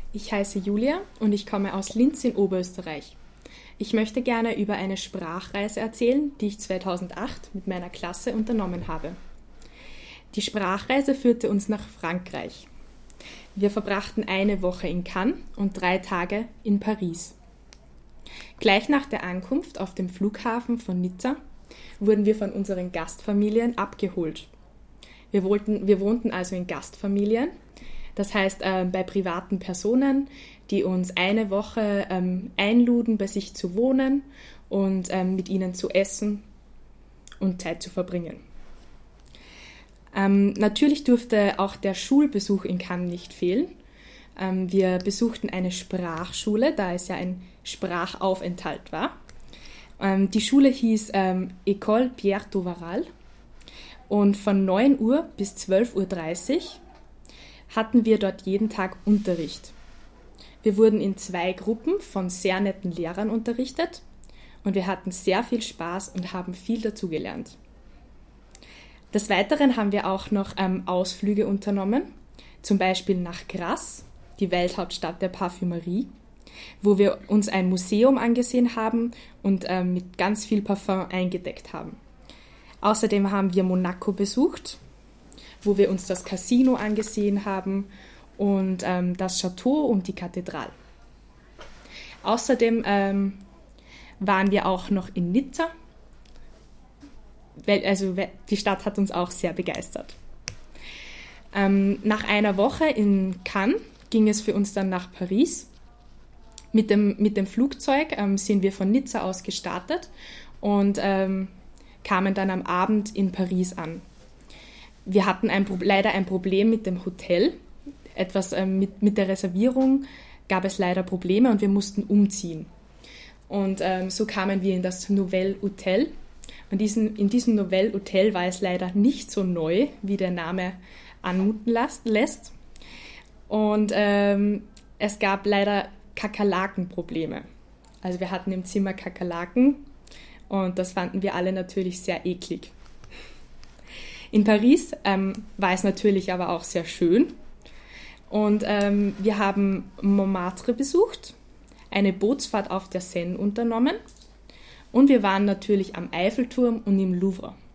Ich heiße Julia und ich komme aus Linz in Oberösterreich. Ich möchte gerne über eine Sprachreise erzählen, die ich 2008 mit meiner Klasse unternommen habe. Die Sprachreise führte uns nach Frankreich. Wir verbrachten eine Woche in Cannes und 3 Tage in Paris. Gleich nach der Ankunft auf dem Flughafen von Nizza wurden wir von unseren Gastfamilien abgeholt. Wir wohnten also in Gastfamilien, das heißt bei privaten Personen, die uns eine Woche einluden, bei sich zu wohnen und mit ihnen zu essen und Zeit zu verbringen. Natürlich durfte auch der Schulbesuch in Cannes nicht fehlen. Wir besuchten eine Sprachschule, da es ja ein Sprachaufenthalt war. Die Schule hieß École Pierre Tovaral und von 9 Uhr bis 12:30 Uhr hatten wir dort jeden Tag Unterricht. Wir wurden in 2 Gruppen von sehr netten Lehrern unterrichtet und wir hatten sehr viel Spaß und haben viel dazugelernt. Des Weiteren haben wir auch noch Ausflüge unternommen, zum Beispiel nach Grasse, die Welthauptstadt der Parfümerie, wo wir uns ein Museum angesehen haben und mit ganz viel Parfum eingedeckt haben. Außerdem haben wir Monaco besucht, wo wir uns das Casino angesehen haben und das Chateau und die Kathedrale. Außerdem waren wir auch noch in Nizza. Die Stadt hat uns auch sehr begeistert. Nach einer Woche in Cannes ging es für uns dann nach Paris. Mit dem Flugzeug sind wir von Nizza aus gestartet und kamen dann am Abend in Paris an. Wir hatten leider ein Problem mit dem Hotel. Mit der Reservierung gab es leider Probleme und wir mussten umziehen. Und so kamen wir in das Nouvelle Hotel. Und in diesem Nouvelle Hotel war es leider nicht so neu, wie der Name anmuten lässt. Und es gab leider Kakerlakenprobleme. Also wir hatten im Zimmer Kakerlaken und das fanden wir alle natürlich sehr eklig. In Paris war es natürlich aber auch sehr schön. Und wir haben Montmartre besucht, eine Bootsfahrt auf der Seine unternommen und wir waren natürlich am Eiffelturm und im Louvre.